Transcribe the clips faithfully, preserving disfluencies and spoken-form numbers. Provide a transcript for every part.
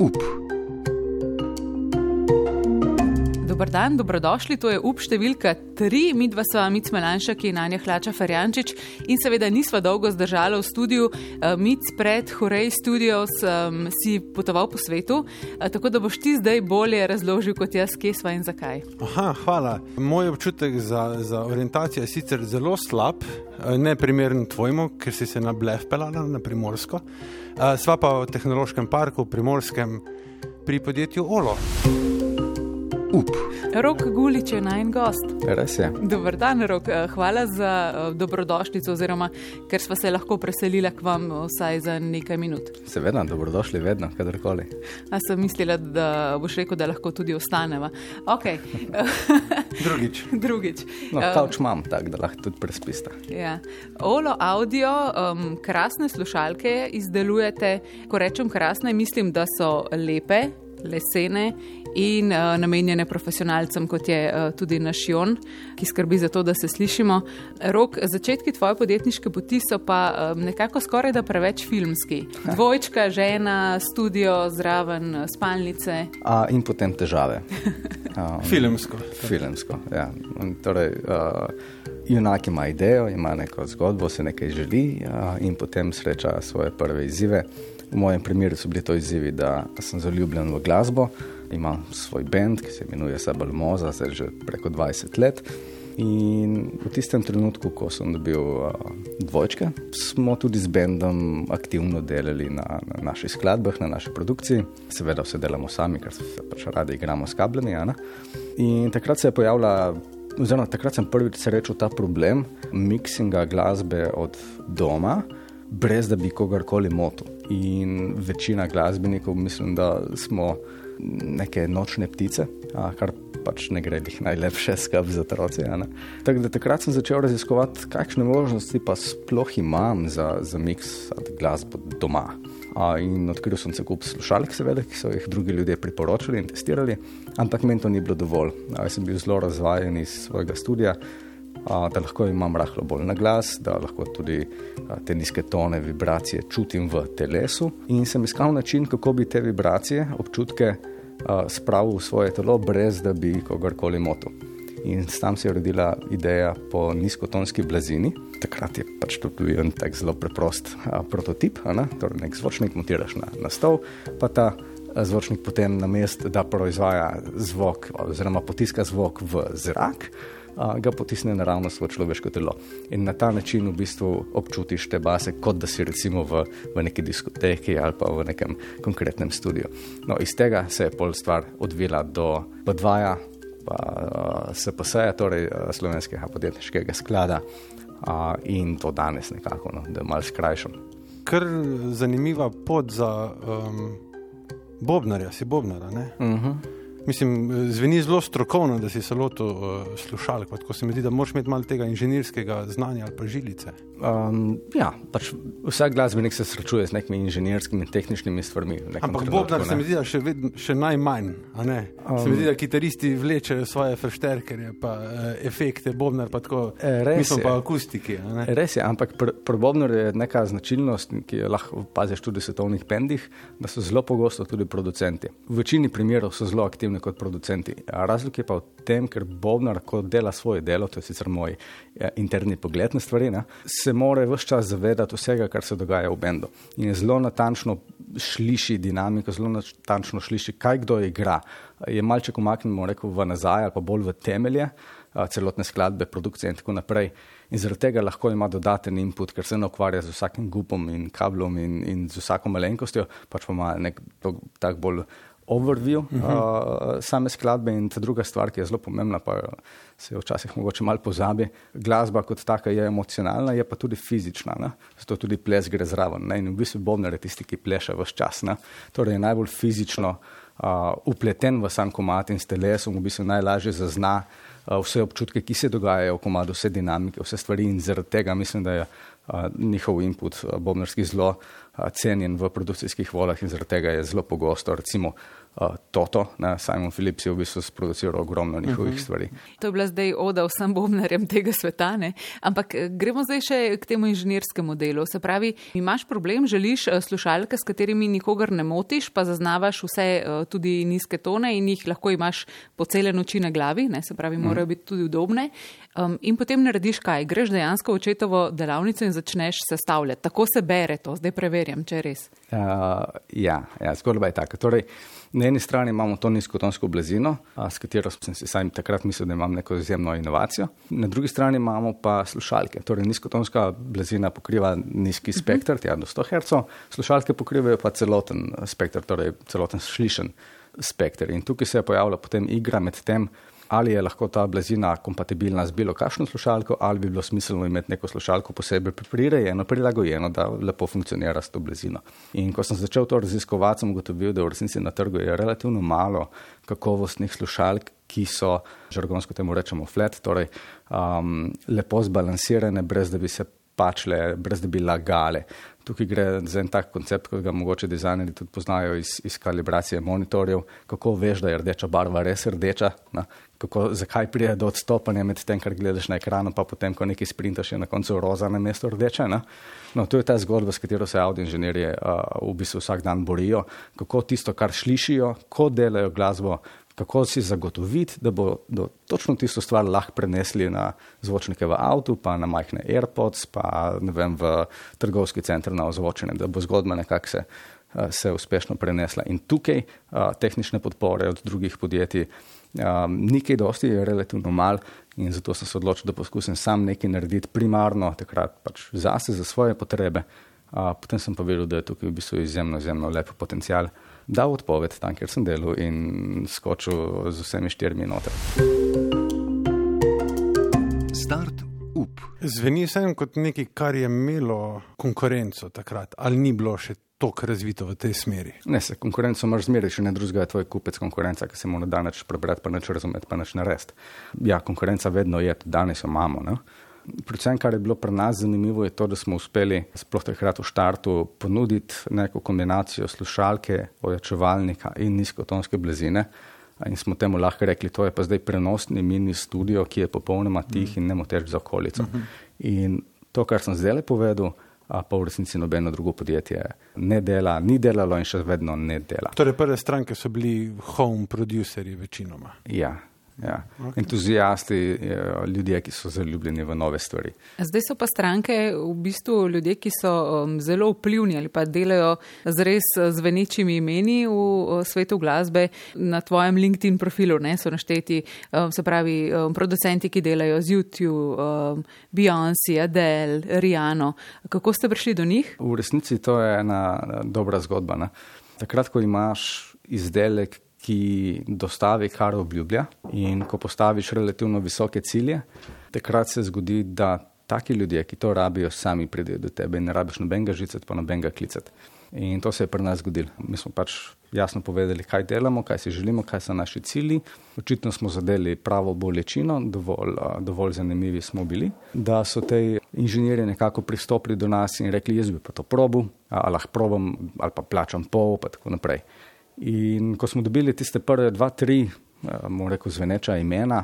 Up. Dobar dan, dobrodošli, to je Up številka tri, midva sva Mic Melanšek in Anja Hlača Ferjančič in seveda nisva dolgo zdržala v studiu. Mic pred Horej Studios um, si potoval po svetu, tako da boš ti zdaj bolje razložil kot jaz, kje sva in zakaj. Aha, hvala. Moj občutek za, za orientacijo je sicer zelo slab, ne primeren tvojmu, ker si se na Blef pelala na Primorsko. Sva pa v tehnološkem parku v Primorskem pri podjetju Olo. Up. Rok Gulič je najin gost. Res je. Dobar dan, Rok. Hvala za dobrodošlico, oziroma ker sva se lahko preselila k vam vsaj za nekaj minut. Seveda, dobrodošli vedno, kadarkoli. A sem mislila, da boš rekel, da lahko tudi ostaneva. Ok. Drugič. Drugič. No, kavč imam tak, da lahko tudi prespista. Ja. Olo Audio, um, krasne slušalke izdelujete. Ko rečem krasne, mislim, da so lepe, lesene in uh, namenjene profesionalcem, kot je uh, tudi naš Jon, ki skrbi za to, da se slišimo. Rok, začetki tvoje podjetniške poti so pa um, nekako skoraj da preveč filmski. Dvojčka, žena, studio, zraven, spalnice. A, in potem težave. Um, Filmsko. Filmsko, ja. Torej, uh, junak ima idejo, ima neko zgodbo, se nekaj želi uh, in potem sreča svoje prve izzive. V mojem primeru so bili to izzivi, da sem zaljubljen v glasbo, imam svoj band, ki se imenuje Sabalmoza, zdaj že preko dvajset let. In v tistem trenutku, ko sem dobil uh, dvojčke, smo tudi z bandom aktivno delali na, na naših skladbah, na naši produkciji. Seveda vse delamo sami, ker se pač radi igramo s kablami. Ja, in takrat se je pojavila, oziroma takrat sem prvič srečal ta problem miksinga glasbe od doma, brez da bi kogarkoli motil. In večina glasbenikov, mislim, da smo neke nočne ptice, kar pač ne gre jih najlepše skrb za otroci. Tako da takrat sem začel raziskovati, kakšne možnosti pa sploh imam za, za miksati glasbo doma. A, in odkril sem se kup slušalk, seveda, ki so jih drugi ljudje priporočali in testirali, ampak meni to ni bilo dovolj. A, sem bil zelo razvajen iz svojega studia, a, da lahko imam rahlo bolj na glas, da lahko tudi a, te nizke tone, vibracije čutim v telesu in sem iskal način, kako bi te vibracije, občutke a, spravil v svoje telo, brez da bi kogarkoli motil. In tam se je rodila ideja po nizkotonski blazini. Takrat je pač to bil en tak zelo preprost a, prototip, a ne? Torej nek zvočnik montiraš na, na stol, pa ta a, zvočnik potem namesto, da proizvaja zvok oziroma potiska zvok v zrak, a, ga potisne naravno svoje človeško telo. In na ta način v bistvu občutiš te base, kot da si recimo v, v neki diskoteki ali pa v nekem konkretnem studiu. No, iz tega se je pol stvar odvila do B dva, pa uh, S P S-ja, torej uh, Slovenskega podjetniškega sklada uh, in to danes nekako, no, da malo skrajšam. Kar zanimiva pot za um, bobnarja, si bobnara, ne? Uh-huh. Mislim, zveni zelo strokovno, da si se lotil uh, slušalk, tako se mi zdi, da moraš imeti malo tega inženirskega znanja ali pa žilice. Um, ja, pač vsak glasbenik se srečuje z nekimi inženirskimi in tehničnimi stvarmi. Ampak bobnar se mi zdi, da še, vedno, še najmanj, a ne? Um, se mi zdi, da kitaristi vlečejo svoje fršterkerje, pa uh, efekte, bobnar pa tako, mi smo pa akustiki, a ne? Res je, ampak pri pr bobnar je neka značilnost, ki jo lahko paziš tudi v svetovnih bendih, da so zelo pogosto tudi producenti. V večini primerov so zelo aktivni kot producenti. Razlog je pa v tem, ker bobnar, ko dela svoje delo, to je sicer moj ja, interni pogled na stvari, ne, se mora ves čas zavedati vsega, kar se dogaja v bendu. In je zelo natančno sliši dinamiko, zelo natančno sliši, kaj kdo igra. Je malček umaknemo, rekel, v nazaj ali pa bolj v temelje, celotne skladbe, produkcije in tako naprej. In zaradi tega lahko ima dodaten input, ker se ne ukvarja z vsakim gupom in kablom in, in z vsako malenkostjo, pač pa ima nek tak bolj overview uh-huh. uh, same skladbe. In ta druga stvar, ki je zelo pomembna, pa se včasih mogoče malo pozabi, glasba kot taka je emocionalna, je pa tudi fizična, ne? Zato tudi ples gre zraven, ne? In v bistvu bobnar je tisti, ki pleše ves čas, ne? Torej je najbolj fizično upleten v sam komad in s telesom v bistvu najlažje zazna uh, vse občutke, ki se dogajajo v komadu, vse dinamike, vse stvari in zaradi tega mislim, da je uh, njihov input uh, bobnarski zelo uh, cenjen v produkcijskih volah in zaradi tega je zelo pogosto, recimo Uh, Toto, ne, Simon Phillips je v bistvu sproduciral ogromno njihovih uh -huh. stvari. To je bila zdaj oda vsem bobnarjem tega sveta, ne? Ampak gremo zdaj še k temu inženirskemu delu. Se pravi, imaš problem, želiš slušalke, s katerimi nikogar ne motiš, pa zaznavaš vse uh, tudi nizke tone in jih lahko imaš po cele noči na glavi, ne? Se pravi, morajo biti tudi udobne. Um, in potem narediš kaj? Greš dejansko v očetovo delavnico in začneš sestavljati. Tako se bere to, zdaj preverjam, če je res. Uh, ja, ja, zgodba je taka. Torej, na eni strani imamo to nizkotonsko blazino, s katero sem si sam takrat mislil, da imam neko izjemno inovacijo. Na drugi strani imamo pa slušalke. Torej, nizkotonska blazina pokriva nizki spektr, tja do sto hercev, slušalke pokrivajo pa celoten spektr, torej celoten slišen spektr. In tukaj se je pojavila potem igra med tem, ali je lahko ta blazina kompatibilna z bilo kakšno slušalko, ali bi bilo smiselno imeti neko slušalko posebej prirejeno, prilagojeno, da lepo funkcionira s to blazino. In ko sem začel to raziskovati, sem ugotovil, da v resnici na trgu je relativno malo kakovostnih slušalk, ki so, žargonsko temu rečemo flat, torej um, lepo zbalansirane, brez da bi se pačle, brez da bi lagale. Tukaj gre za en tak koncept, ko ga mogoče dizajnerji tudi poznajo iz, iz kalibracije monitorjev, kako veš, da je rdeča barva res rdeča, na, kako, zakaj pride do odstopanja med tem, kar gledaš na ekranu, pa potem, ko nekaj sprintaš, je na koncu roza na mesto rdeče. Na. No, to je ta zgodba, s katero se audio inženirji uh, v bistvu vsak dan borijo, kako tisto, kar slišijo, ko delajo glasbo, kako si zagotoviti, da bo do točno tisto stvar lahko prenesli na zvočnike v avtu, pa na majhne AirPods, pa ne vem, v trgovski center na ozvočenje, da bo zgodba nekako se, se uspešno prenesla. In tukaj a, tehnične podpore od drugih podjetij a, nikaj dosti, je relativno mal in zato sem se odločil, da poskusim sam nekaj narediti primarno, takrat pač zase, za svoje potrebe. A, potem sem pa videl, da je tukaj v bistvu izjemno, izjemno lep potencial. Dal odpoved tam, kjer sem delal in skočil z vsemi štirimi noter. Start up. Zveni sem kot nekaj, kar je imelo konkurenco takrat, ali ni bilo še toliko razvito v tej smeri? Ne, se konkurenco imaš zmeri, še ne drugega je tvoj kupec konkurenca, ki se mora danes prebrati, pa neč razumeti, pa neč narediti. Ja, konkurenca vedno je, tudi danes jo imamo, ne? Predvsem, kar je bilo pri nas zanimivo, je to, da smo uspeli sploh takrat v štartu ponuditi neko kombinacijo slušalke, ojačevalnika in nizkotonske blazine in smo temu lahko rekli, to je pa zdaj prenosni mini studio, ki je popolnoma tih in nemoteč za okolico. In to, kar sem zdaj povedal, pa v resnici nobeno drugo podjetje ne dela, ni delalo in še vedno ne dela. Torej prve stranke so bili home producerji večinoma. Ja. Ja. Okay. Entuzijasti, ljudje, ki so zaljubljeni v nove stvari. Zdaj so pa stranke v bistvu ljudje, ki so um, zelo vplivni ali pa delajo z res zvenečimi imeni v uh, svetu glasbe. Na tvojem LinkedIn profilu ne, so našteti, um, se pravi, um, producenti, ki delajo z YouTube, um, Beyoncé, Adele, Rihanna. Kako ste prišli do njih? V resnici to je ena dobra zgodba. Ne? Takrat, ko imaš izdelek, ki dostavi, kar obljublja in ko postaviš relativno visoke cilje, takrat se zgodi, da taki ljudje, ki to rabijo, sami pridejo do tebe in ne rabiš nobenega žicati, pa nobenega klicati. In to se je pri nas zgodilo. Mi smo pač jasno povedali, kaj delamo, kaj si želimo, kaj so naši cilji. Očitno smo zadeli pravo bolečino, dovolj, dovolj zanimivi smo bili, da so te inženirji nekako pristopili do nas in rekli, jaz bi pa to probil, ali lahko probam, ali pa plačam pol, pa tako naprej. In ko smo dobili tiste prve dva, tri, bomo rekel, zveneča imena,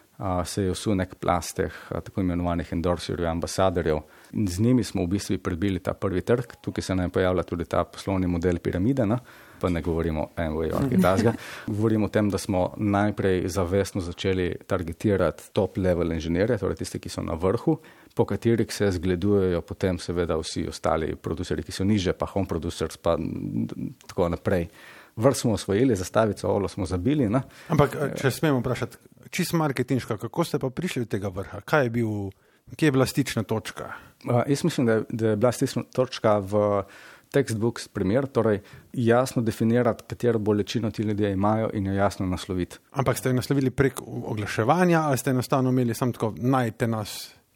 se je vsul nek plast teh tako imenovanih endorserjev, ambasadorjev. In z njimi smo v bistvu prebili ta prvi trg. Tukaj se nam pojavlja tudi ta poslovni model piramide, ne? Pa ne govorimo en way or kitazga. Govorimo o tem, da smo najprej zavestno začeli targetirati top level inženirje, torej tiste, ki so na vrhu, po katerih se zgledujejo potem seveda vsi ostali produceri, ki so niže, pa home producers, pa tako naprej. Vrh smo osvojili, zastavico olo smo zabili. Ne? Ampak, če smemo vprašati, čisto marketinško, kako ste pa prišli do tega vrha? Kaj je bil, kje je bila stična točka? Uh, jaz mislim, da je, da je bila stična točka v textbooks primer, torej jasno definirati, katero bolečino ti ljudje imajo in jo jasno nasloviti. Ampak ste jo naslovili prek oglaševanja ali ste enostavno imeli samo tako, najte nas?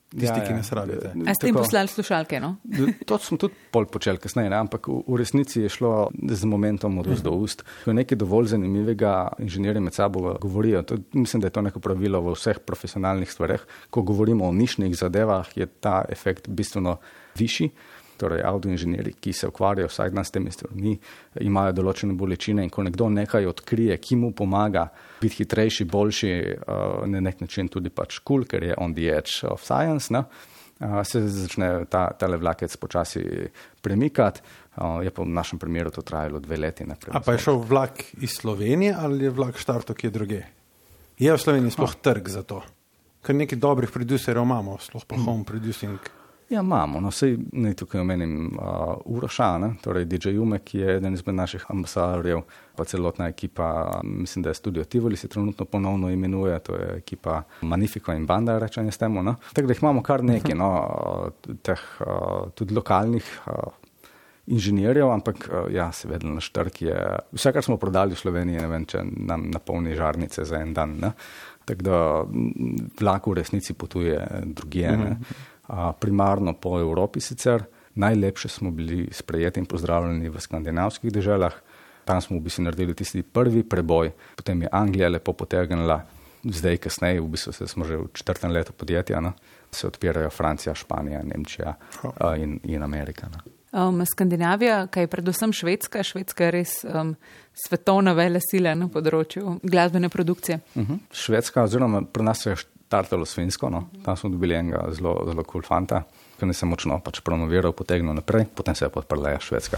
tisti, ja, ja. ki nas rabite. A ste jim poslali slušalke, no? To smo tudi pol počeli kasneje, ne? Ampak v, v resnici je šlo z momentom od ust do ust. Ko je nekaj dovolj zanimivega, inženirji med sabo govorijo. To, mislim, da je to neko pravilo v vseh profesionalnih stvareh. Ko govorimo o nišnih zadevah, je ta efekt bistveno višji. Torej, audioinženirji, ki se ukvarjajo vsak dan s temi stvarmi, imajo določene bolečine in ko nekdo nekaj odkrije, ki mu pomaga biti hitrejši, boljši, na nek način tudi pač cool, ker je on the edge of science, ne? Se začne ta, tale vlakec počasi premikati. Je pa v našem primeru to trajalo dve leti. Naprej. A pa je šel vlak iz Slovenije ali je vlak štartov kje druge? Je v Sloveniji sploh A. trg za to? Ker nekaj dobrih producerjev imamo, sploh pa home producing. Ja, imamo. No, sej naj tukaj omenim uh, Uroša, ne? Torej D J Jume, ki je eden izmed naših ambasadorjev, pa celotna ekipa, mislim, da je Studio Tivoli se trenutno ponovno imenuje, to je ekipa Magnifico in Banda, rečem s temu, no? Tako da jih imamo kar nekaj, no, teh uh, tudi lokalnih uh, inženirjev, ampak uh, ja, seveda naš trg je, vse, kar smo prodali v Sloveniji, ne vem, če nam napolni žarnice za en dan, ne? Tako da vlak v resnici potuje drugje, ne? Uh, primarno po Evropi sicer. Najlepše smo bili sprejeti in pozdravljeni v skandinavskih deželah. Tam smo v bistvu naredili tisti prvi preboj, potem je Anglija lepo potegnila, zdaj kasneje, v bistvu smo že v četrtem letu podjetja, no? Se odpirajo Francija, Španija, Nemčija uh, in, in Amerika. No? Um, Skandinavija, kaj je predvsem Švedska, Švedska je res um, svetovna velesila na področju glasbene produkcije. Uh-huh. Švedska, oziroma pri nas je startalo s Finsko, no? Tam smo dobili enega zelo, zelo cool fanta, ki ne se močno pač promoviral, potegnil naprej, potem se je podprla Švedska.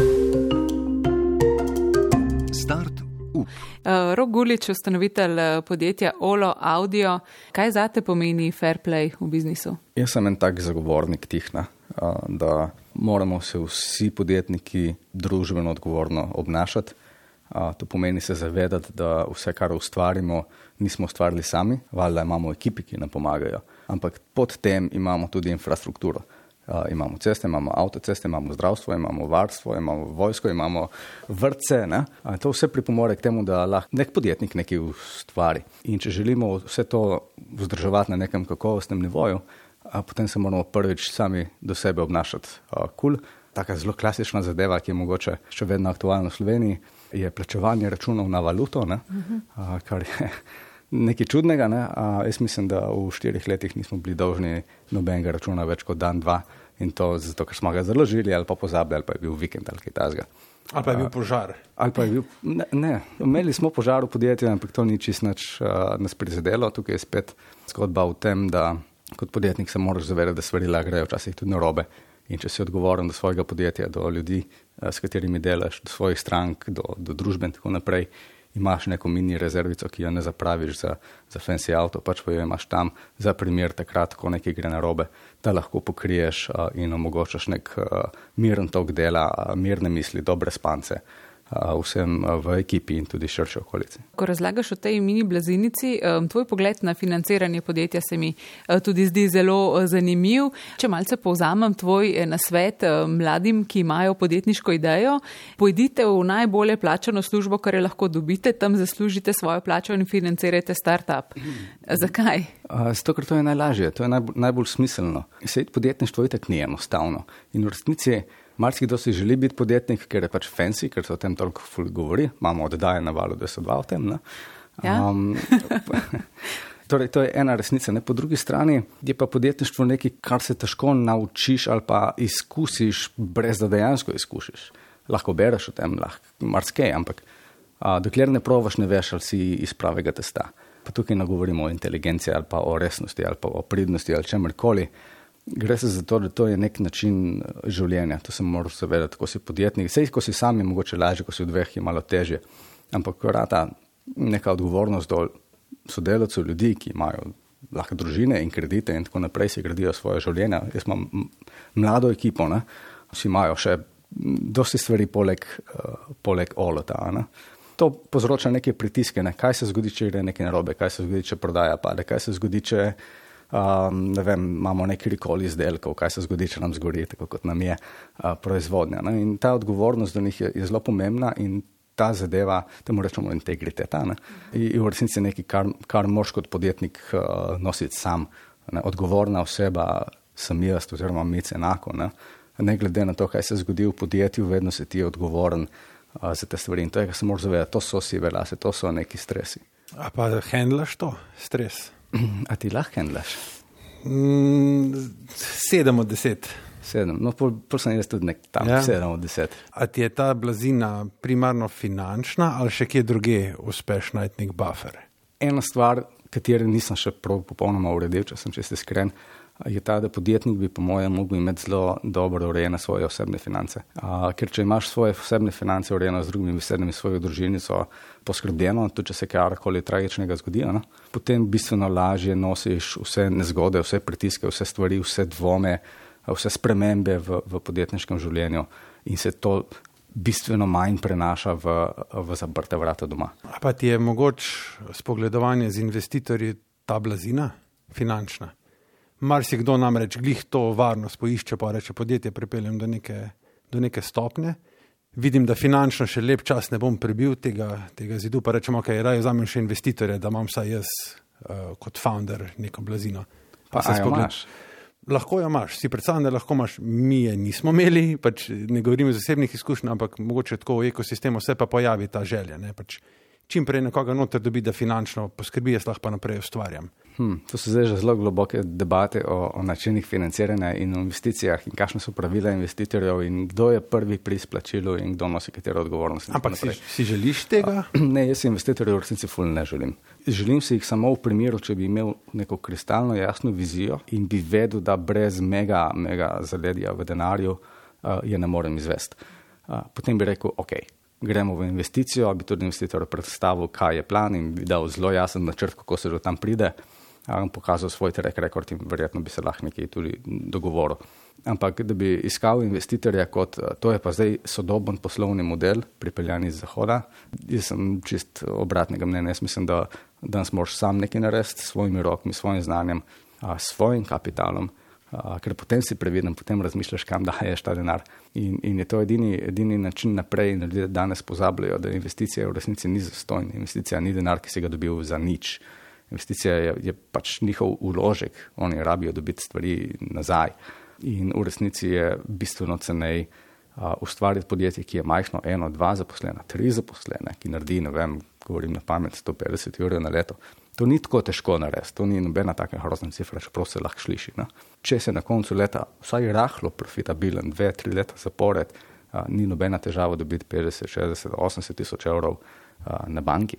Start up. Uh, Rok Gulič, ustanovitelj podjetja Olo Audio. Kaj zate pomeni fair play v biznisu? Jaz sem en tak zagovornik tihna, uh, da moramo se vsi podjetniki družbeno odgovorno obnašati. Uh, to pomeni se zavedati, da vse, kar ustvarimo, nismo ustvarili sami, valjda imamo ekipi, ki nam pomagajo, ampak pod tem imamo tudi infrastrukturo. Uh, imamo ceste, imamo avtoceste, imamo zdravstvo, imamo varstvo, imamo vojsko, imamo vrtce. Ne? Uh, to vse pripomore k temu, da lahko nek podjetnik nekaj ustvari. In če želimo vse to vzdrževati na nekem kakovostnem nivoju, uh, potem se moramo prvič sami do sebe obnašati uh, cool. Taka zelo klasična zadeva, ki je mogoče še vedno aktualna v Sloveniji, je plačevanje računov na valuto, ne? Uh-huh. uh, kar je nekaj čudnega. Ne? Uh, jaz mislim, da v štirih letih nismo bili dolžni nobenega računa več kot dan, dva in to zato, ker smo ga založili ali pa pozabili, ali pa je bil vikend ali kaj takega. Ali pa je bil požar. Uh, ali pa je bil, ne, ne, imeli smo požar v podjetju, ampak to ni čist nič uh, nas prizadelo. Tukaj je spet zgodba v tem, da kot podjetnik se moraš zavedati, da stvari grejo včasih tudi narobe. In če si odgovoren do svojega podjetja, do ljudi, s katerimi delaš, do svojih strank, do, do družbe in tako naprej, imaš neko mini rezervico, ki jo ne zapraviš za, za fancy avto, pač pa jo imaš tam za primer takrat, ko nekaj gre narobe, da lahko pokriješ uh, in omogočaš nek uh, miren tok dela, uh, mirne misli, dobre spance. Vsem v ekipi in tudi širše okolici. Ko razlagaš o tej mini blazinici, tvoj pogled na financiranje podjetja se mi tudi zdi zelo zanimiv. Če malce povzamem tvoj nasvet mladim, ki imajo podjetniško idejo, pojdite v najbolje plačano službo, kar je lahko dobite, tam zaslužite svojo plačo in financirajte startup. Zakaj? Zato, ker to je najlažje, to je najbolj, najbolj smiselno. Sej podjetništvo itak ni enostavno. In v resnici marsikdo si želi biti podjetnik, ker je pač fancy, ker se o tem toliko ful govori. Imamo oddaje na Valu dva sto dva o tem. Ne? Ja. Um, torej, to je ena resnica. Ne? Po drugi strani je pa podjetništvo nekaj, kar se težko naučiš ali pa izkusiš, brez da dejansko izkusiš. Lahko bereš o tem, lahko marsikaj, ampak a, dokler ne provaš, ne veš, ali si iz pravega testa. Pa tukaj ne govorimo o inteligenciji ali pa o resnosti ali pa o pridnosti ali čemrkoli. Gre se za to, da to je nek način življenja. To se moraš zavedati, ko si podjetnik. Sej, ko si sam, je mogoče lažje, ko si v dveh, je malo težje. Ampak ko rata neka odgovornost do sodelavcev, ljudi, ki imajo lahko družine in kredite in tako naprej, si gradijo svoje življenja. Jaz imam mlado ekipo, ne? Vsi imajo še dosti stvari poleg, uh, poleg olota. Ne? To povzroča neke pritiske. Ne? Kaj se zgodi, če gre nekaj narobe? Kaj se zgodi, če prodaja pade? Kaj se zgodi, če Um, ne vem, imamo neki recall izdelkov, kaj se zgodi, če nam zgori, tako kot nam je uh, proizvodnja. Ne? In ta odgovornost do njih je, je zelo pomembna in ta zadeva, temu rečemo integriteta, ne? In v resnici nekaj, kar, kar moraš kot podjetnik uh, nositi sam Ne? Odgovorna oseba sem jaz, oziroma mic enako. Ne? ne glede na to, kaj se zgodi v podjetju, vedno si ti odgovoren uh, za te stvari. In to je, kar se moraš zavedati, to so sive lase, to so neki stresi. A pa handlaš to, stres? A ti lahko handlaš? Mm, sedem od deset. Sedem, no pol, pol sem jaz tudi nek tam, ja. sedem od deset. A ti je ta blazina primarno finančna ali še kje druge uspeš najti nek buffer? Ena stvar, katero nisem še prav popolnoma uredil, če sem čisto iskren, je ta, da podjetnik bi po mojem mogel imeti zelo dobro urejene svoje osebne finance. A, ker če imaš svoje osebne finance urejene z drugimi besedami, svojo družinico poskrbljeno, tudi če se karkoli tragičnega zgodi, ne? Potem bistveno lažje nosiš vse nezgode, vse pritiske, vse stvari, vse dvome, vse spremembe v, v podjetniškem življenju in se to bistveno manj prenaša v, v zaprte vrata doma. A pa ti je mogoče spogledovanje z investitorji ta blazina finančna? Marsikdo namreč glih to varnost poišče, pa reče podjetje pripeljem do neke, do neke stopnje. Vidim, da finančno še lep čas ne bom prebil tega, tega zidu, pa rečem, ok, raje vzamem še investitorje, da imam vsaj jaz uh, kot founder neko blazino. Pa a jo imaš? Lahko jo imaš, si predstavljam, da lahko imaš, mi je nismo imeli, pač ne govorim iz osebnih izkušenj, ampak mogoče tako v ekosistemu se pa pojavi ta želja, ne, pač čim prej nekoga noter dobi, da finančno poskrbi, jaz lahko pa naprej ustvarjam. Hmm, to so zdaj že zelo globoke debate o, o načinih financiranja in o investicijah in kakšne so pravila investitorjev in kdo je prvi pri izplačilu in kdo nosi katero odgovornost. Ampak si, si želiš tega? Ne, jaz si investitorjev v resnici ful ne želim. Želim si jih samo v primeru, če bi imel neko kristalno jasno vizijo in bi vedel, da brez mega, mega zaledja v denarju uh, je ne morem izvesti. Uh, potem bi rekel, ok, gremo v investicijo, bi tudi investitor predstavil, kaj je plan in bi dal zelo jasen načrt, kako se do tam pride, um, pokazal svoj track record in verjetno bi se lahko nekaj tudi dogovoril. Ampak, da bi iskal investitorja kot, to je pa zdaj sodoben poslovni model, pripeljan iz Zahoda, jaz sem čist obratnega mnenja, jaz mislim, da danes moraš sam nekaj narediti s svojimi rokami, s svojim znanjem, a, s svojim kapitalom, a, ker potem si previden, potem razmišljaš, kam daješ ta denar. In, in je to edini, edini način naprej, in ljudje danes pozabljajo, da investicija v resnici ni zastonj, investicija ni denar, ki si ga dobil za nič. Investicija je, je pač njihov uložek, oni rabijo dobiti stvari nazaj. In v resnici je bistveno cenej uh, ustvariti podjetje, ki je majhno, eno, dva zaposlena, tri zaposlene, ki naredi, ne vem, govorim na pamet, sto petdeset evrov na leto. To ni tako težko narediti, to ni nobena taka grozna cifra, čeprav se lahko sliši. Ne? Če se na koncu leta vsaj rahlo profitabilen, dve, tri leta zapored, uh, ni nobena težava dobiti petdeset, šestdeset, osemdeset tisoč evrov uh, na banki.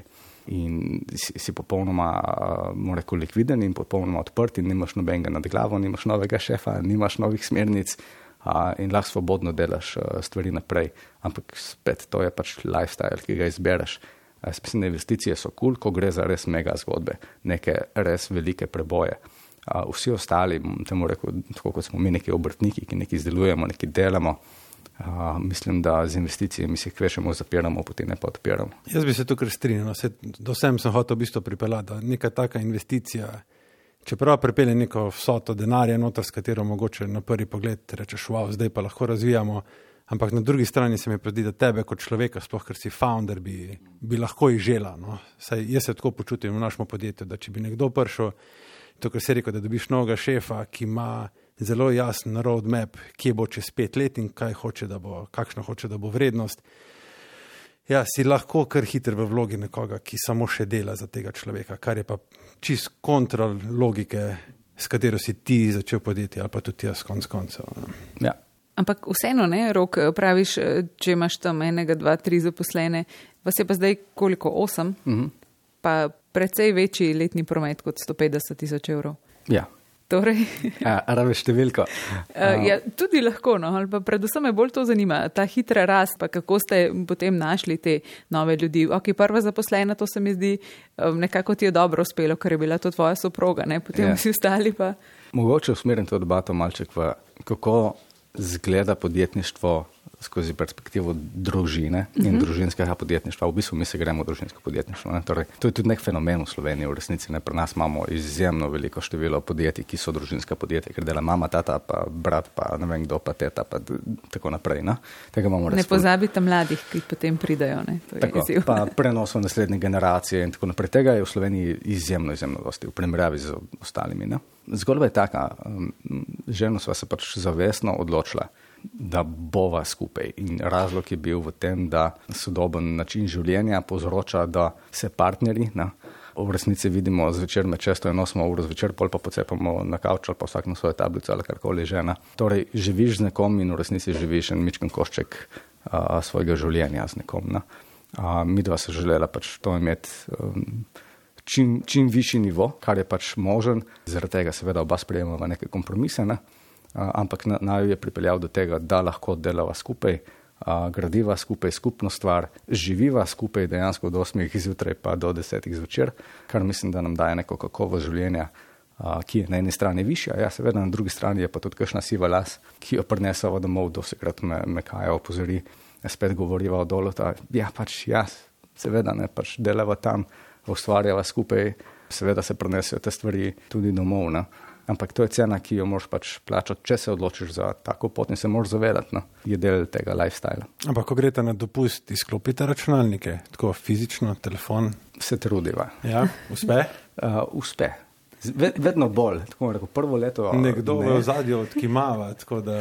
In si, si popolnoma, uh, rekel, likviden in popolnoma odprt in nimaš nobenega nad glavo, nimaš novega šefa, nimaš novih smernic uh, in lahko svobodno delaš uh, stvari naprej. Ampak spet, to je pač lifestyle, ki ga izbereš. Uh, Spisne investicije so kul, cool, ko gre za res mega zgodbe, neke res velike preboje. Uh, vsi ostali, temu rekel, tako kot smo mi neki obrtniki, ki nekaj izdelujemo, nekaj delamo, Uh, mislim, da z investicijami se kvešemo, zapiramo, potem ne pa odpiramo. Jaz bi se tukaj strinjal, do sem sem hotel v bistvu pripeljati, da neka taka investicija, čeprav pripelje neko vsoto denarja noter, s katero mogoče na prvi pogled rečeš, wow, zdaj pa lahko razvijamo, ampak na drugi strani se mi pozdi, da tebe kot človeka, sploh ker si founder, bi, bi lahko izžela. No? Saj jaz se tako počutim v našem podjetju, da če bi nekdo prišel, to, kar se rekel, da dobiš novega šefa, ki ima zelo jasen roadmap, kje bo čez pet let in kaj hoče, da bo, kakšno hoče, da bo vrednost. Ja, si lahko kar hiter v vlogi nekoga, ki samo še dela za tega človeka, kar je pa čist kontra logike, s katero si ti začel podjetje, ali pa tudi jaz konc koncev. Ja. Ampak vseeno, ne, Rok, praviš, če imaš tam enega, dva, tri zaposlene, vas je pa zdaj koliko, osem, mm-hmm. pa precej večji letni promet kot sto petdeset tisoč evrov. Ja. Torej, a, a rabiš številko? Uh, ja, tudi lahko, no, ali pa predvsem me bolj to zanima, ta hitra rast, pa kako ste potem našli te nove ljudi. Ok, prva zaposlena, to se mi zdi, um, nekako ti je dobro uspelo, ker je bila to tvoja soproga, ne, potem yeah. vsi ostali pa. Mogoče usmerim to debato malček v, kako zgleda podjetništvo skozi perspektivo družine in mm-hmm. družinskega podjetništva. V bistvu mi se gremo v družinsko podjetništvo. Ne? Torej, to je tudi nek fenomen v Sloveniji, v resnici. Ne? Pri nas imamo izjemno veliko število podjetij, ki so družinska podjetja, ker dela mama, tata, pa brat, pa ne vem kdo, pa teta, pa tako naprej. Ne, ne pozabite mladih, ki potem pridajo. Ne? To je tako, pa prenos v naslednje generacije in tako naprej. Tega je v Sloveniji izjemno, izjemno dosti v primerjavi z ostalimi. Ne? Zgodba je taka, ženo sva se pač zavestno odločila, da bova skupaj. In razlog je bil v tem, da sodoben način življenja povzroča, da se partnerji, ne, v resnici vidimo zvečer med šesto in osmo uro zvečer, pol pa pocepamo na kavč ali pa vsak na svojo tablico ali karkoli žena. Torej, živiš z nekom in v resnici živiš en mičken košček a, svojega življenja z nekom. Ne. A, mi dva se želela pač to imeti um, čim, čim višji nivo, kar je pač možen, zaradi tega seveda oba sprejemava neke kompromise, ne. A, ampak na, naju je pripeljal do tega, da lahko delava skupaj, a, gradiva skupaj skupno stvar, živiva skupaj dejansko od osmih zjutraj pa do desetih zvečer, kar mislim, da nam daje neko kakovost življenja, a, ki je na eni strani višja, ja, seveda na drugi strani je pa tudi kakšna siva las, ki jo prinesava domov, dosekrat me, me kaja opozori, spet govoriva o dolu, ta, ja, pač jaz, seveda ne, pač delava tam, ustvarjava skupaj, seveda se prenesijo te stvari tudi domov, ne. Ampak to je cena, ki jo moraš pač plačati, če se odločiš za tako pot in se moraš zavedati, no, je del tega lifestyla. Ampak ko greste na dopust, izklopite računalnike, tako fizično, telefon. Se trudiva. Ja, uspe? uh, uspe. Ved, vedno bolj, tako rekel, prvo leto... Nekdo ne. V ozadju odkimava, tako da...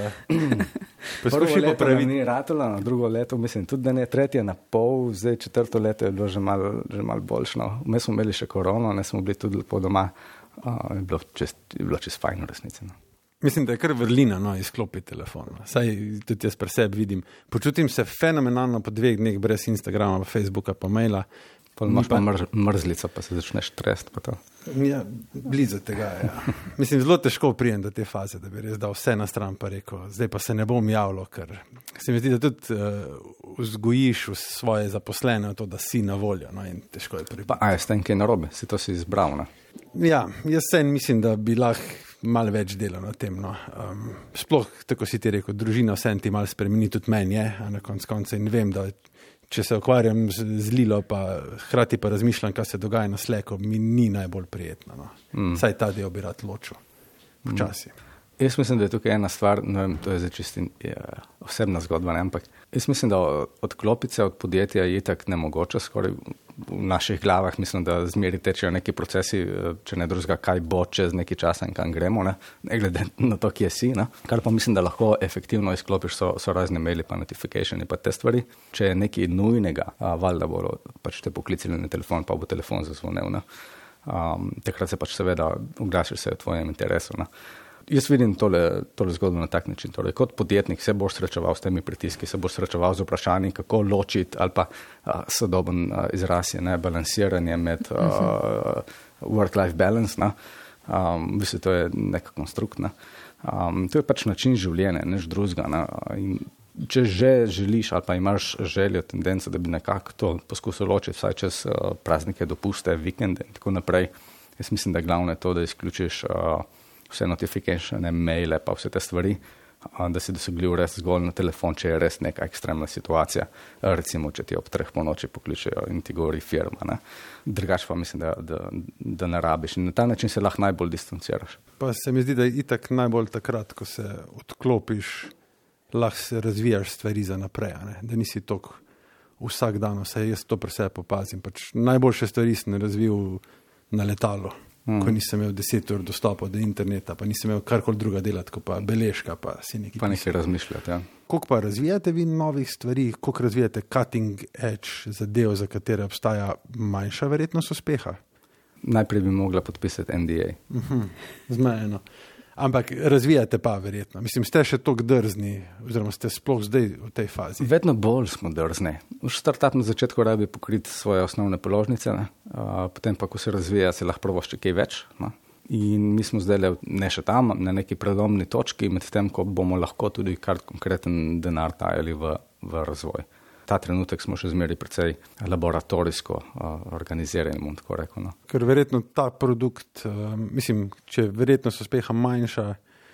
Prvo leto ni ratalo, na drugo leto, mislim, tudi da ne, tretje na pol, zdaj četrto leto je bilo že malo mal boljšno. Mi smo imeli še korono, ne smo bili tudi lepo doma, uh, je bilo čist, je bilo čist fajn v resnici. No. Mislim, da je kar vrlina, no, izklopi telefon. No. Saj tudi jaz pri sebi vidim. Počutim se fenomenalno po dveh dneh brez Instagrama, pa Facebooka, pa maila. Pa imaš pa mrz, mrzlico, pa se začneš trest, pa to. Ja, blizu tega, ja. Mislim, zelo težko prijem do te faze, da bi res dal vse na stran, pa rekel, zdaj pa se ne bom javilo, ker se mi zdi, da tudi uh, vzgojiš v svoje zaposlene to, da si na voljo, no, in težko je pripiti. Pa a je s tem kaj narobe, si to si izbral, ne? Ja, jaz sen mislim, da bi lahko malo več delal na tem, no. Um, sploh, tako si ti rekel, družina vsem ti malo spremeni, tudi meni je, a na konc konca in vem, da če se ukvarjam z, z Lilo, pa hkrati pa razmišljam, kaj se dogaja na Slacku, mi ni najbolj prijetno. No. Mm. Saj ta del bi rad ločil. Počasi. Mm. Jaz mislim, da je tukaj ena stvar, ne vem, to je zdaj čisti osebna zgodba, ne, ampak jaz mislim, da odklopiti se od podjetja je itak nemogoče, skoraj v naših glavah mislim, da zmeri tečejo neki procesi, če ne drugega, kaj bo čez neki čas in kam gremo, ne, ne glede na to, kje si, ne. Kar pa mislim, da lahko efektivno izklopiš so, so razne maili, pa notificationi, pa te stvari. Če je nekaj nujnega, a, valjda bo pač te poklicali na telefon, pa bo telefon zazvonil, ne. Um, takrat se pač seveda oglašiš se v tvojem interesu, ne. Jaz vidim tole, tole zgodbo na tak način. Torej, kot podjetnik se boš srečeval s temi pritiski, se boš srečeval z vprašanji, kako ločiti ali pa uh, sodoben uh, izraz je, ne, balansiranje med uh, work-life balance, ne. Um, v bistvu to je neka konstrukt, ne. Um, to je pač način življenja, neč drugega, ne. In če že želiš ali pa imaš željo, tendenco, da bi nekako to poskusil ločiti, vsaj čez uh, praznike, dopuste, vikende in tako naprej, jaz mislim, da glavno je to, da izključiš uh, vse notificatione, maile, pa vse te stvari, da si dosegljiv res zgolj na telefon, če je res neka ekstremna situacija, recimo, če ti ob treh po noči pokličejo in ti govori firma, ne. Drugač pa mislim, da, da, da ne rabiš in na ta način se lahko najbolj distanciraš. Pa se mi zdi, da je itak najbolj takrat, ko se odklopiš, lahko se razvijaš stvari za naprej, ne. Da nisi toliko vsak dan, vse jaz to pri sebi popazim, pač najboljše stvari sem razvil na letalu. Mm. Ko nisem imel deset ur dostopa do interneta, pa nisem imel karkoli druga delati, ko pa beležka, pa si nekaj. Pa nekaj razmišljati, ja. Koliko pa razvijate vi novih stvari, koliko razvijate cutting edge zadev, za katere obstaja manjša verjetnost uspeha? Najprej bi mogla podpisati N D A. Uh-huh. Zmejeno. Ampak razvijate pa verjetno. Mislim, ste še toliko drzni, oziroma ste sploh zdaj v tej fazi. Vedno bolj smo drzni. V startup na začetku rabi pokriti svoje osnovne položnice, ne? Uh, potem pa, ko se razvija, se lahko provošče kaj več. Ne? In mi smo zdaj ne še tam, na neki predomni točki, med tem, ko bomo lahko tudi kar konkreten denar dajali v, v razvoj. Ta trenutek smo še zmeri precej laboratorijsko uh, organizirani, bom tako rekel. No. Ker verjetno ta produkt, uh, mislim, če verjetnost uspeha manjša,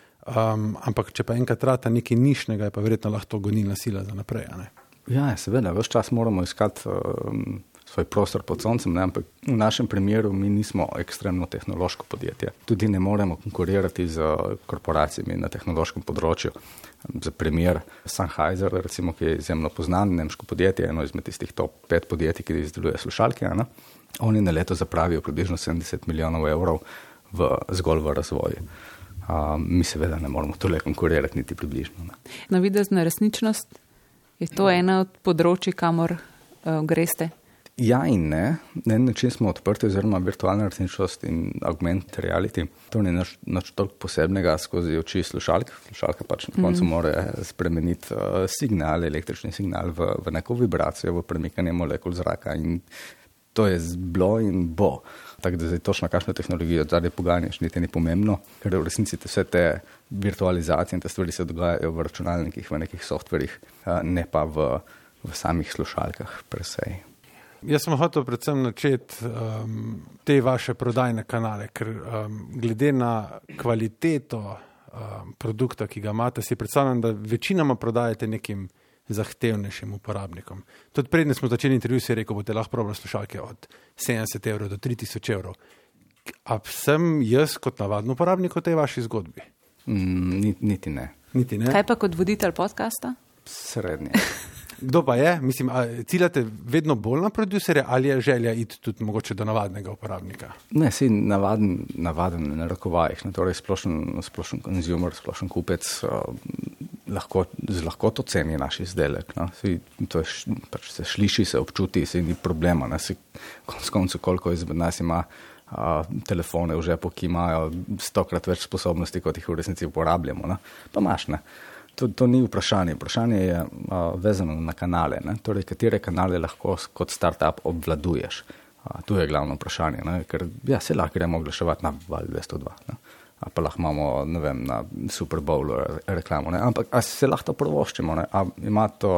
um, ampak če pa enkrat rata nekaj nišnega, je pa verjetno lahko gonilna sila za naprej, a ne? Ja, seveda, ves čas moramo iskati um, svoj prostor pod soncem, ne? Ampak v našem primeru mi nismo ekstremno tehnološko podjetje. Tudi ne moremo konkurirati z korporacijami na tehnološkem področju. Za primer Sennheiser, recimo, ki je izjemno poznan, nemško podjetje, eno izmed tistih top pet podjetij, ki izdeluje slušalke, ne? Oni na leto zapravijo približno sedemdeset milijonov evrov v, zgolj v razvoju. Uh, mi seveda ne moramo tole konkurirati niti približno. Ne. Navidezna resničnost, je to ena od področji, kamor uh, greste? Ja in ne. Na en način smo odprti, oziroma virtualna resničnost in augmented reality. To ni nič, nič toliko posebnega skozi oči slušalk. Slušalka pač na koncu mm. mora spremeniti uh, signal, električni signal v, v neko vibracijo, v premikanje molekul zraka in to je bilo in bo. Tako da zdaj točno kakšno tehnologijo zadnje poganjaš, niti ni pomembno, ker v resnici vse te virtualizacije in te stvari se dogajajo v računalnikih, v nekih softverjih, ne pa v, v samih slušalkah presej. Jaz sem hotel predvsem načeti um, te vaše prodajne kanale, ker um, glede na kvaliteto um, produkta, ki ga imate, si predstavljam, da večinoma prodajate nekim zahtevnejšim uporabnikom. Tudi prednje smo začeli intervju, si rekel, boste lahko probali slušalke od sedemdeset evrov do tri tisoč evrov. A sem jaz kot navaden uporabnik v tej vaši zgodbi? Mm, niti ne. Niti ne. Kaj pa kot voditelj podcasta? Srednje. Kdo pa je? Mislim, a ciljate vedno bolj na producerja ali je želja iti tudi mogoče do navadnega uporabnika? Ne, si navaden, navaden na narekovajih, ne, torej splošen, splošen konzumer, splošen kupec uh, lahko, z lahkoto ceni naš izdelek. No. Si, to je, pač se sliši, se občuti, se ni problema. Ne. Si, konc koncu, koliko izmed nas ima uh, telefone v žepu, ki imajo stokrat več sposobnosti, kot jih v resnici uporabljamo. Ne. Pa imaš, ne. To, to ni vprašanje. Vprašanje je uh, vezano na kanale. Ne? Torej, katere kanale lahko kot startup obvladuješ. Uh, tu je glavno vprašanje. Ne? Ker ja, se lahko gremo oglaševati na Val dvesto dva. Ne? A pa lahko imamo, ne vem, na Super Bowlu reklamo. Ne? Ampak a se lahko to prvoščimo? Ne? A ima to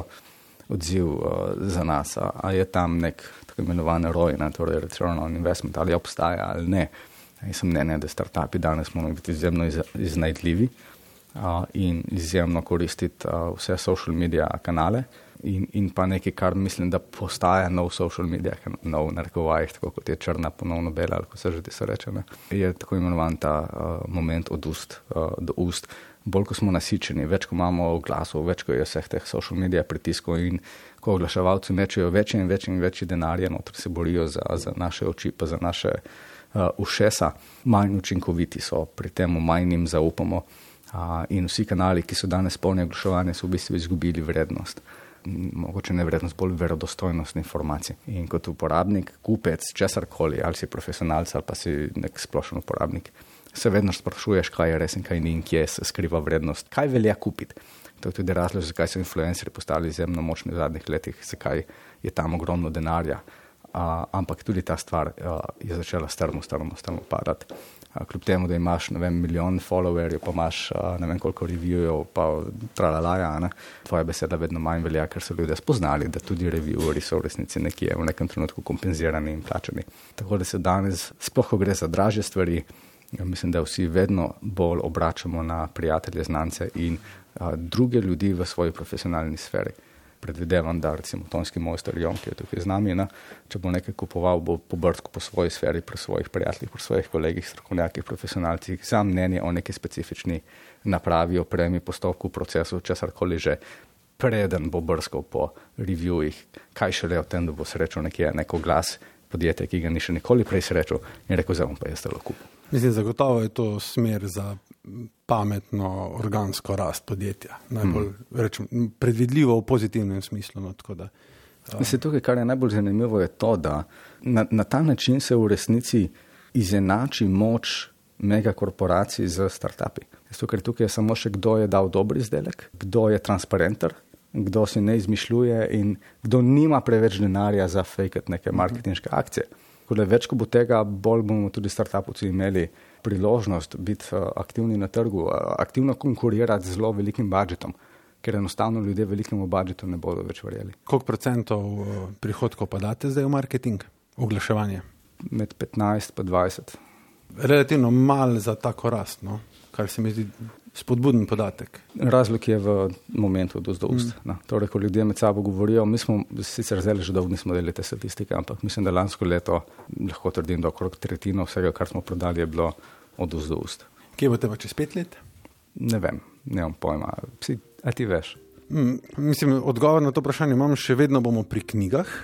odziv uh, za nas? A, a je tam nek tako imenovan R O I, ne? Torej return on investment, ali obstaja ali ne? Jaz sem mnenja, da startupi danes morajo biti izjemno iz, iznajdljivi. Uh, in izjemno koristiti uh, vse social media kanale in, in pa nekaj, kar mislim, da postaja nov social media, nov narekovajih, tako kot je črna ponovno bela, ali ko se že se reče, ne, je tako imenovan ta uh, moment od ust uh, do ust. Bolj, ko smo nasičeni, več, ko imamo glasov, več, ko je vseh teh social media pritiskov in ko oglaševalci mečejo večje in večje in večje denarje, notri se borijo za, za naše oči, pa za naše uh, ušesa, manj učinkoviti so, pri tem manj jim zaupamo. Uh, in vsi kanali, ki so danes polni oglaševanja, so v bistvu izgubili vrednost. Mogoče ne vrednost, bolj verodostojnost informacij. In kot uporabnik, kupec, česarkoli, ali si profesionalc ali pa si nek splošen uporabnik, se vedno sprašuješ, kaj je res in kaj ni in kje se skriva vrednost. Kaj velja kupiti? To je tudi razlog, zakaj so influencerji postali izjemno močni v zadnjih letih, zakaj je tam ogromno denarja. Uh, ampak tudi ta stvar uh, je začela strmo, strmo, strmo padati. Uh, kljub temu, da imaš, ne vem, milijon followerjev, pa imaš, uh, ne vem, koliko reviewjev, pa tralalaja, ne? Tvoja beseda vedno manj velja, ker so ljudje spoznali, da tudi revieweri so v resnici nekje v nekem trenutku kompenzirani in plačani. Tako da se danes, sploh ko gre za dražje stvari, ja, mislim, da vsi vedno bolj obračamo na prijatelje, znance in uh, druge ljudi v svoji profesionalni sferi. Predvidevam, da recimo tonski mojster Jon, ki je tukaj z nami, ne, če bo nekaj kupoval, bo pobrsko po svoji sferi, pri svojih prijateljih, pri svojih kolegih, strokovnjakih, profesionalcih, za mnenje o neki specifični napravi, opremi, postopku, procesu, česarkoli že, preden bo brskal po reviewih, kaj šele o tem, da bo srečal nekje neko glas podjetja, ki ga ni še nikoli prej srečal in rekel, zdaj bom pa jaz telo kupil. Mislim, zagotovo je to smer za pametno, organsko rast podjetja. Najbolj, hmm. rečem, predvidljivo v pozitivnem smislu. No, tako da, um. Mislim, tukaj, kar je najbolj zanimivo, je to, da na, na ta način se v resnici izenači moč megakorporacij z startupi. Tukaj, tukaj je samo še, kdo je dal dober izdelek, kdo je transparenter, kdo si ne izmišljuje in kdo nima preveč denarja za fejkati neke marketinške akcije. Kole, več, ko bo tega, bolj bomo tudi startupovci imeli priložnost biti uh, aktivni na trgu, uh, aktivno konkurirati z zelo velikim budžetom, ker enostavno ljudje velikemu budžetu ne bodo več verjeli. Koliko procentov uh, prihodkov pa date zdaj v marketing, oglaševanje? Med petnajst pa dvajset. Relativno malo za tako rast, no? Kar se mi zdi spodbuden podatek. Razlog je v momentu od ust do ust. Mm. No, torej, ko ljudje med sabo govorijo, mi smo sicer zelo že dolgo nismo delili te statistike, ampak mislim, da lansko leto lahko trdim, da okrog tretjino vsega, kar smo prodali, je bilo od ust do ust. Kje boste pa čez pet let? Ne vem, nemam pojma. Psi, a ti veš? Mm, mislim, odgovor na to vprašanje imam, še vedno bomo pri knjigah.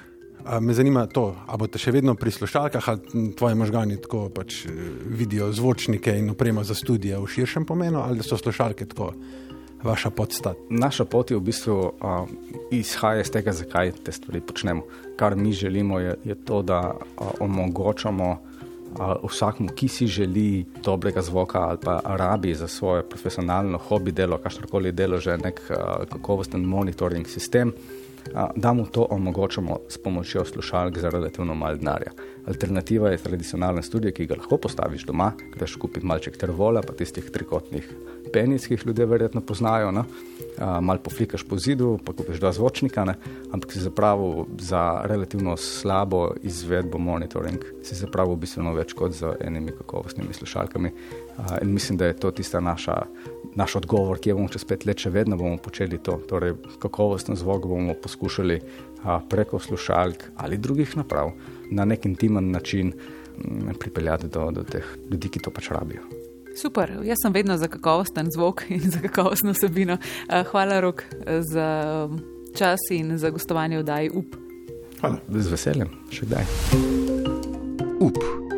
A me zanima to, a boste še vedno pri slušalkah, ali tvoji možgani tako pač vidijo zvočnike in opremo za studije v širšem pomenu, ali so slušalke tako vaša podstat? Naša pot je v bistvu uh, izhaja iz tega, zakaj te stvari počnemo. Kar mi želimo je, je to, da uh, omogočamo uh, vsakmu, ki si želi dobrega zvoka ali pa rabi za svoje profesionalno hobi delo, kakršnokoli delo, že nek uh, kakovosten monitoring sistem, da mu to omogočamo s pomočjo slušalk za relativno malo denarja. Alternativa je tradicionalne studije, ki ga lahko postaviš doma, greš kupiti malček tervola, pa tistih trikotnih penic, ki jih ljudje verjetno poznajo, ne? Mal poflikaš po zidu, pa kupiš dva zvočnika, ne? Ampak si zapravil za relativno slabo izvedbo monitoring, si zapravil bistveno več kot z enimi kakovostnimi slušalkami. In mislim, da je to tista naša, naš odgovor, ki je bomo čez pet let še vedno bomo počeli to. Torej, kakovosten zvok bomo poskušali a, preko slušalk ali drugih naprav na nek intimen način m, pripeljati do, do teh ljudi, ki to pač rabijo. Super, jaz sem vedno za kakovosten zvok in za kakovostno vsebino. Hvala, Rok, za čas in za gostovanje v oddaji U P. Hvala. Z veseljem, še kdaj. U P.